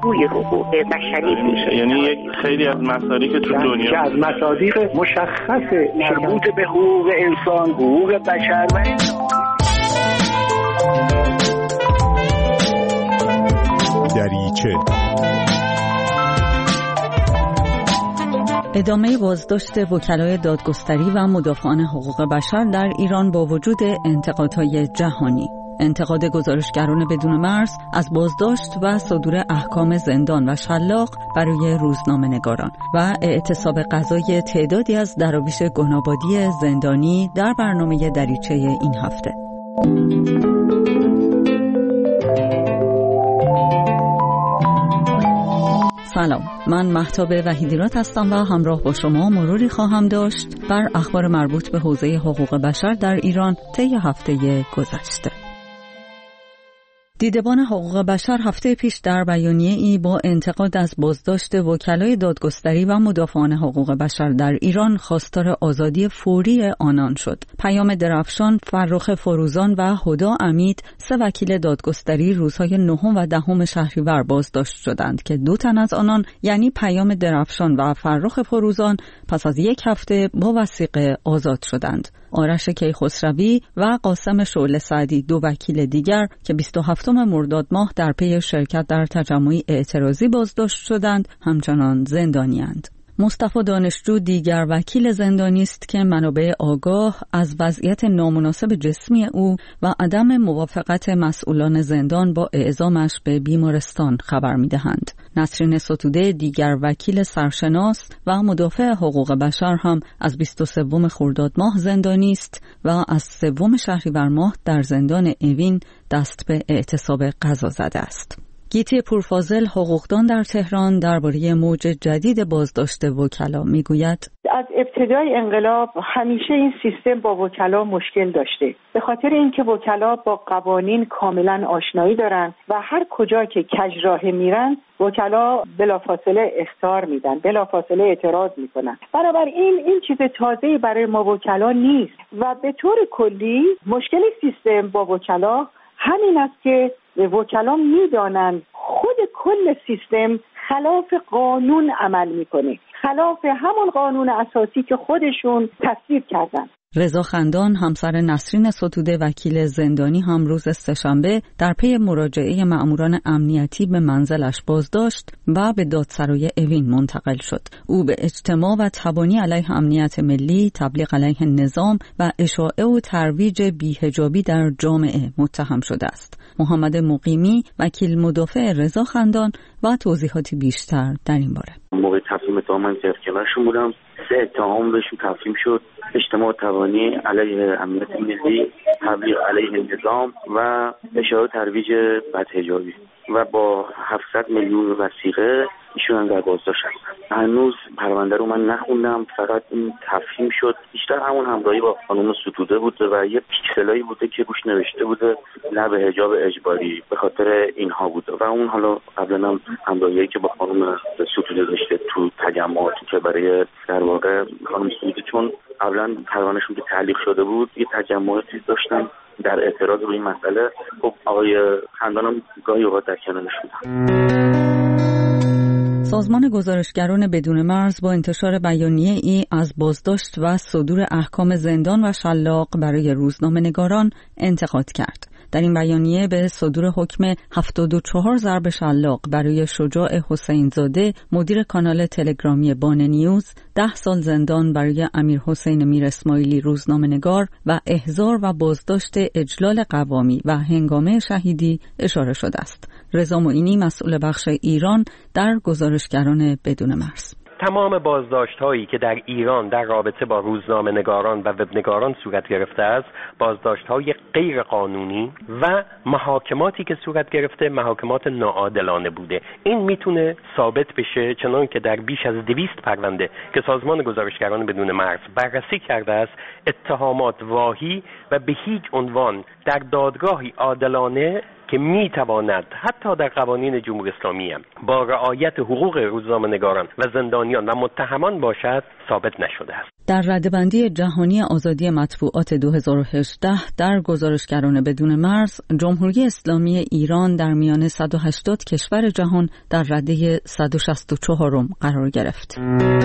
بازگوی حقوق بشری میشه. یعنی یک خیلی از مصادیق که تو دنیا که از مصادیق مشخص مربوط به حقوق انسان، حقوق بشر و دریچه. ادامه بازداشت وکلای دادگستری و مدافعان حقوق بشر در ایران با وجود انتقادهای جهانی. انتقاد گزارشگران بدون مرز از بازداشت و صدور احکام زندان و شلاق برای روزنامه‌نگاران و اعتصاب قضای تعدادی از دراویش گنابادی زندانی در برنامه دریچه این هفته. سلام، من مهتاب وحیدیراد هستم و همراه با شما مروری خواهم داشت بر اخبار مربوط به حوزه حقوق بشر در ایران طی هفته گذشته. دیدبان حقوق بشر هفته پیش در بیانیه‌ای با انتقاد از بازداشت وکلای دادگستری و مدافعان حقوق بشر در ایران خواستار آزادی فوری آنان شد. پیام درفشان، فرخ فروزان و هدا امید، سه وکیل دادگستری روزهای 9 و 10 شهریور بازداشت شدند که 2 تن از آنان یعنی پیام درفشان و فرخ فروزان پس از 1 هفته با وثیقه آزاد شدند. آرش کیخسروی و قاسم شعله سعدی 2 وکیل دیگر که 27 مرداد ماه در پی شرکت در تجمعی اعتراضی بازداشت شدند همچنان زندانی‌اند. مصطفی دانشجو دیگر وکیل زندانی است که منابع آگاه از وضعیت نامناسب جسمی او و عدم موافقت مسئولان زندان با اعزامش به بیمارستان خبر می‌دهند. نسرین ستوده دیگر وکیل سرشناس و مدافع حقوق بشر هم از 23 خرداد ماه زندانی است و از 3 شهریور ماه در زندان اوین دست به اعتصاب قضا زده است. گیتی پورفاضل حقوقدان در تهران درباره موج جدید بازداشت وکلا میگوید: از ابتدای انقلاب همیشه این سیستم با وکلا مشکل داشته، به خاطر اینکه وکلا با قوانین کاملا آشنایی دارن و هر کجا که کجراه میرن وکلا بلافاصله اخطار میدن، بلافاصله اعتراض میکنن. بنابراین این چیز تازه‌ای برای ما وکلا نیست و به طور کلی مشکل سیستم با وکلا همین است که وکلا میدانند خود کل سیستم خلاف قانون عمل میکنه، خلاف همون قانون اساسی که خودشون تصویب کردن. رضا خندان همسر نسرین ستوده وکیل زندانی هم روز سه‌شنبه در پی مراجعه مأموران امنیتی به منزلش بازداشت و به دادسرای اوین منتقل شد. او به اجتماع و تبانی علیه امنیت ملی، تبلیغ علیه نظام و اشاعه و ترویج بی‌حجابی در جامعه متهم شده است. محمد مقیمی وکیل مدافع رضا خندان و توضیحاتی بیشتر در این باره. موقع تفهیم اتهام من کنارشون بودم، 3 اتهام بهشون تفهیم شد: اجتماع تبانی علیه امنیت ملی، تبلیغ علیه نظام و اشاعه و ترویج بدحجابی و با 700 میلیون وثیقه ایشون در بازداشت هستن. هنوز پرونده رو من نخوندم، فقط این تفهیم شد. بیشتر همون همراهی با خانم ستوده بوده و یه پیکسلایی بوده که روش نوشته بوده نه به حجاب اجباری، به خاطر اینها بوده و اون حالا قبلا هم همراهی که با خانم ستوده داشته تو تجمعاتی که برای در واقع خانم ستوده، چون قبلا پروندهشون که تعلیق شده بود یه تجمعاتی داشتن در اعتراض روی این مسئله. خب آقای خندانم گاهی اوقات در کنارش بودن. سازمان گزارشگران بدون مرز با انتشار بیانیه‌ای از بازداشت و صدور احکام زندان و شلاق برای روزنامه‌نگاران انتقاد کرد. در این بیانیه به صدور حکم 74 ضرب شلاق برای شجاع حسینزاده مدیر کانال تلگرامی بان نیوز، 10 سال زندان برای امیر حسین میر اسماعیلی روزنامه‌نگار و احضار و بازداشت اجلال قوامی و هنگامه شهیدی اشاره شده است. رضا معینی مسئول بخش ایران در گزارشگران بدون مرز: تمام بازداشت‌هایی که در ایران در رابطه با روزنامه‌نگاران و وبنگاران صورت گرفته است، بازداشت‌های غیر قانونی و محاکماتی که صورت گرفته محاکمات ناعادلانه بوده. این میتونه ثابت بشه چنان که در بیش از 200 پرونده که سازمان گزارشگران بدون مرز بررسی کرده است، اتهامات واهی و به هیچ عنوان در دادگاهی عادلانه که میتواند حتی در قوانین جمهوری اسلامی هم با رعایت حقوق روزنامه‌نگاران و زندانیان و متهمان باشد ثابت نشده است. در رده‌بندی جهانی آزادی مطبوعات 2018 در گزارشگران بدون مرز، جمهوری اسلامی ایران در میان 180 کشور جهان در رده 164 قرار گرفت.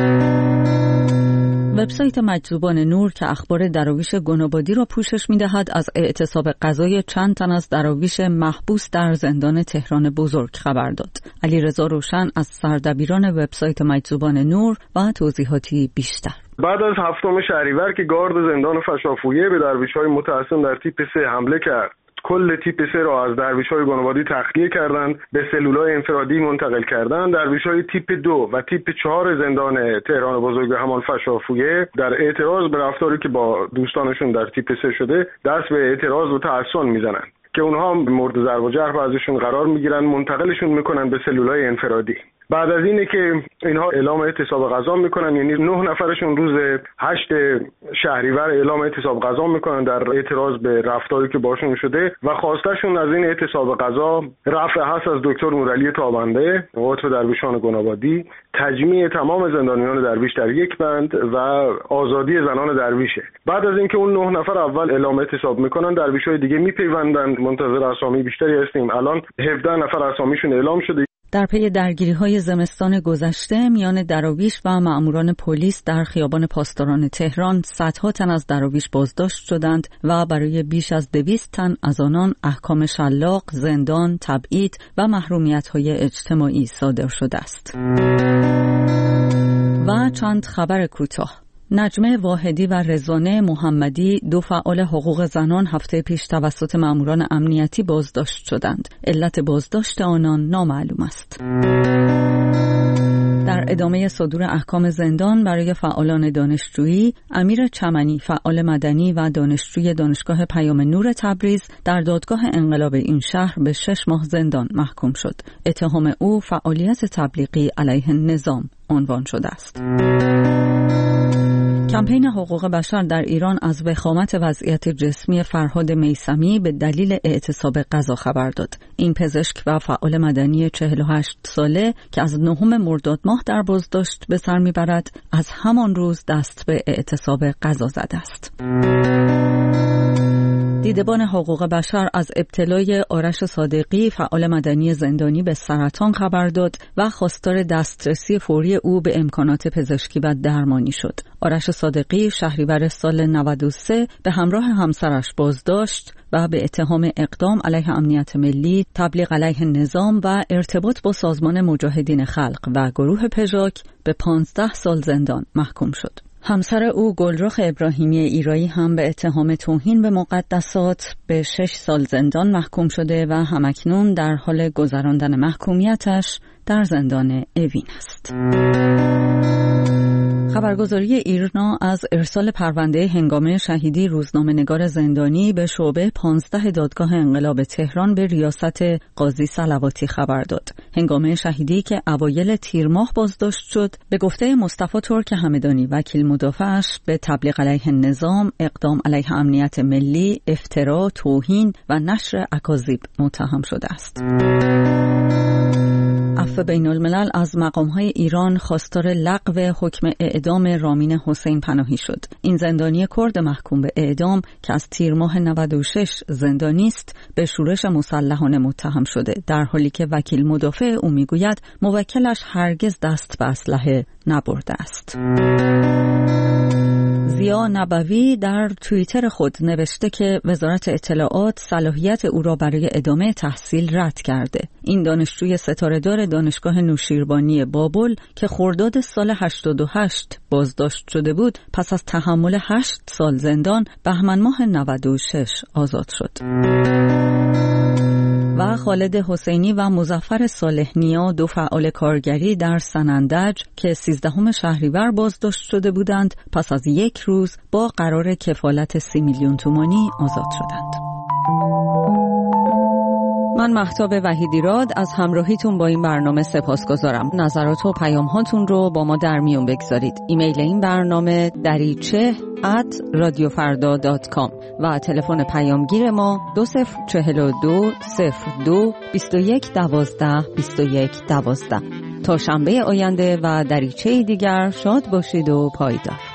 وبسایت مجذوبان نور که اخبار دراویش گنابادی را پوشش می‌دهد، از اعتصاب غذای چند تن از دراویش محبوس در زندان تهران بزرگ خبر داد. علیرضا روشن از سردبیران وبسایت مجذوبان نور و توضیحاتی بیشتر. بعد از 7 شهریور که گارد زندان فشافویه به درویش‌های متعصب در تیپ 3 حمله کرد، کل تیپ 3 را از درویش‌های گنابادی تخلیه کردند، به سلول‌های انفرادی منتقل کردند. درویش‌های تیپ 2 و تیپ 4 زندان تهران بزرگ به همان فشافویه در اعتراض به رفتاری که با دوستانشون در تیپ 3 شده دست به اعتراض و تحصن میزنند که اونها مورد ضرب و جرح ازشون قرار میگیرن، منتقلشون میکنن به سلول‌های انفرادی. بعد از اینه که اینها اعلام اعتصاب غذا میکنن، یعنی 9 نفرشون روز 8 شهریور اعلام اعتصاب غذا میکنن در اعتراض به رفتاری که باشون شده و خواستشون از این اعتصاب غذا رفع هست از دکتر نورعلی تابنده، عضو درویشان گنابادی، تجمیع تمام زندانیان درویش در یک بند و آزادی زنان درویشه. بعد از اینکه اون 9 نفر اول اعلام اعتصاب میکنن، درویشای دیگه میپیوندن. منتظر اسامی بیشتری هستیم. الان 17 نفر اسامیشون اعلام شده. در پی درگیری‌های زمستان گذشته میان دراویش و مأموران پلیس در خیابان پاسداران تهران، صدها تن از دراویش بازداشت شدند و برای بیش از 200 تن از آنان احکام شلاق، زندان، تبعید و محرومیت‌های اجتماعی صادر شده است. و چند خبر کوتاه. نجمه واحدی و رضوانه محمدی، 2 فعال حقوق زنان، هفته پیش توسط مأموران امنیتی بازداشت شدند. علت بازداشت آنان نامعلوم است. در ادامه صدور احکام زندان برای فعالان دانشجویی، امیر چمنی، فعال مدنی و دانشجوی دانشگاه پیام نور تبریز، در دادگاه انقلاب این شهر به 6 ماه زندان محکوم شد. اتهام او فعالیت تبلیغی علیه نظام عنوان شده است. کمپین حقوق بشر در ایران از وخامت وضعیت جسمی فرهاد میثمی به دلیل اعتصاب غذا خبر داد. این پزشک و فعال مدنی 48 ساله که از 9 مرداد ماه در بازداشت به سر میبرد، از همان روز دست به اعتصاب غذا زده است. دیدبان حقوق بشر از ابتلای آرش صادقی، فعال مدنی زندانی، به سرطان خبر داد و خواستار دسترسی فوری او به امکانات پزشکی و درمانی شد. آرش صادقی شهریور سال 93 به همراه همسرش بازداشت و به اتهام اقدام علیه امنیت ملی، تبلیغ علیه نظام و ارتباط با سازمان مجاهدین خلق و گروه پژاک به 15 سال زندان محکوم شد. همسر او گلرخ ابراهیمی ایرایی هم به اتهام توهین به مقدسات به 6 سال زندان محکوم شده و همکنون در حال گذراندن محکومیتش در زندان اوین است. خبرگزاری ایرنا از ارسال پرونده هنگامه شهیدی روزنامه‌نگار زندانی به شعبه 15 دادگاه انقلاب تهران به ریاست قاضی صلواتی خبر داد. هنگامه شهیدی که اوایل تیر ماه بازداشت شد، به گفته مصطفی ترک همدانی، وکیل مدافعش، به تبلیغ علیه نظام، اقدام علیه امنیت ملی، افترا، توهین و نشر اکاذیب متهم شده است. عفو بین الملل از مقام‌های ایران خواستار لغو حکم اعدام رامین حسین پناهی شد. این زندانی کرد محکوم به اعدام که از تیر ماه 96 زندانی است، به شورش مسلحانه متهم شده، در حالی که وکیل مدافع او میگوید موکلش هرگز دست به اسلحه نبرده است. زیا نبوی در توییتر خود نوشته که وزارت اطلاعات صلاحیت او را برای ادامه تحصیل رد کرده. این دانشجوی ستاره‌دار دانشگاه نوشیروانی بابل که خرداد سال 88 بازداشت شده بود، پس از تحمل 8 سال زندان بهمن ماه 96 آزاد شد. و خالد حسینی و مظفر صالح نیا، 2 فعال کارگری در سنندج که 13 شهریور بازداشت شده بودند، پس از 1 روز با قرار کفالت 30 میلیون تومانی آزاد شدند. من مهتاب وحیدیراد از همراهیتون با این برنامه سپاسگزارم. نظرات و پیام‌هاتون رو با ما در میون بگذارید. ایمیل این برنامه dariche@radiofarda.com و تلفن پیامگیر ما 2042 02 21 12 21 12. تا شنبه آینده و دریچه دیگر شاد باشید و پایدار.